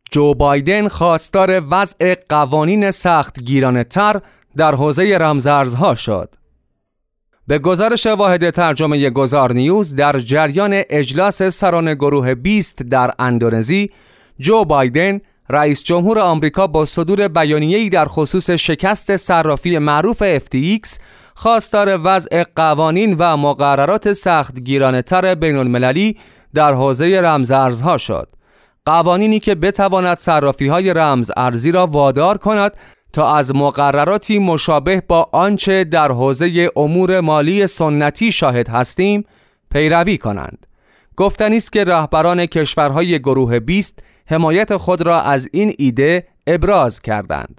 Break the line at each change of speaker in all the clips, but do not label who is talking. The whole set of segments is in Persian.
جو بایدن خواستار وضع قوانین سخت گیرانه‌تر در حوزه رمزارزها شد. به گزارش واحد ترجمه گذار نیوز، در جریان اجلاس سران گروه 20 در اندونزی، جو بایدن رئیس جمهور آمریکا با صدور بیانیه‌ای در خصوص شکست صرافی معروف FTX خواستار وضع قوانین و مقررات سخت گیرانه‌تر بین‌المللی در حوزه رمزارزها شد. قوانینی که بتواند صرافی‌های رمز ارزی را وادار کند تا از مقرراتی مشابه با آنچه در حوزه امور مالی سنتی شاهد هستیم پیروی کنند. گفتنی است که رهبران کشورهای گروه 20 حمایت خود را از این ایده ابراز کردند.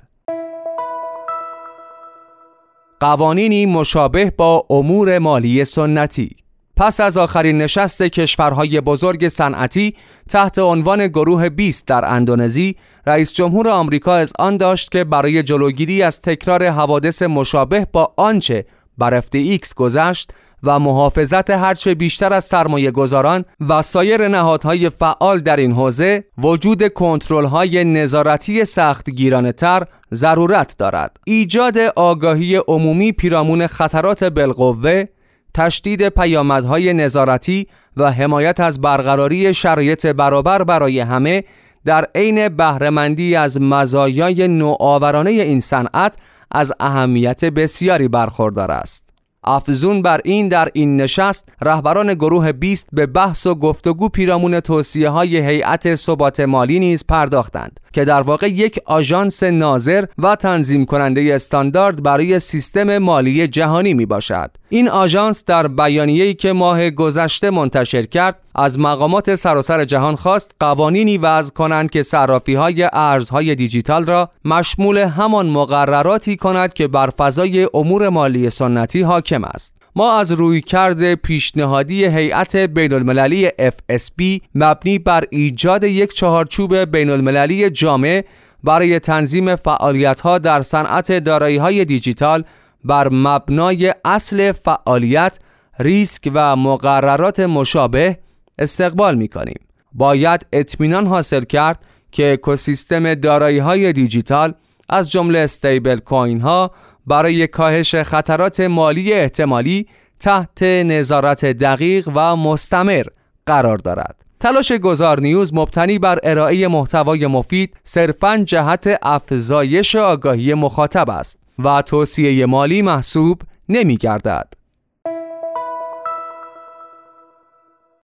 قوانینی مشابه با امور مالی سنتی. پس از آخرین نشست کشورهای بزرگ صنعتی تحت عنوان گروه 20 در اندونزی، رئیس جمهور آمریکا اذعان داشت که برای جلوگیری از تکرار حوادث مشابه با آنچه بر FTX گذشت و محافظت هرچه بیشتر از سرمایه گذاران و سایر نهادهای فعال در این حوزه، وجود کنترل‌های نظارتی سخت گیرانه‌تر ضرورت دارد. ایجاد آگاهی عمومی پیرامون خطرات بالقوه، تشدید پیامدهای نظارتی و حمایت از برقراری شرایط برابر برای همه در عین بهره‌مندی از مزایای نوآورانه این صنعت از اهمیت بسیاری برخوردار است. افزون بر این، در این نشست رهبران گروه 20 به بحث و گفتگو پیرامون توصیه‌های هیئت ثبات مالی نیز پرداختند که در واقع یک آژانس ناظر و تنظیم کننده استاندارد برای سیستم مالی جهانی می باشد. این آژانس در بیانیه‌ای که ماه گذشته منتشر کرد از مقامات سراسر جهان خواست قوانینی وضع کنند که صرافی‌های ارزهای دیجیتال را مشمول همان مقرراتی کند که بر فضای امور مالی سنتی حاکم است. ما از رویکرد پیشنهادی هیئت بین‌المللی FSB مبنی بر ایجاد یک چهارچوب بین‌المللی جامع برای تنظیم فعالیت‌ها در صنعت دارایی‌های دیجیتال بر مبنای اصل فعالیت، ریسک و مقررات مشابه استقبال می‌کنیم. باید اطمینان حاصل کرد که اکوسیستم دارایی‌های دیجیتال از جمله استیبل کوین‌ها برای کاهش خطرات مالی احتمالی تحت نظارت دقیق و مستمر قرار دارد. تلاش گذار نیوز مبتنی بر ارائه محتوای مفید صرفاً جهت افزایش آگاهی مخاطب است و توصیه مالی محسوب نمی گردد.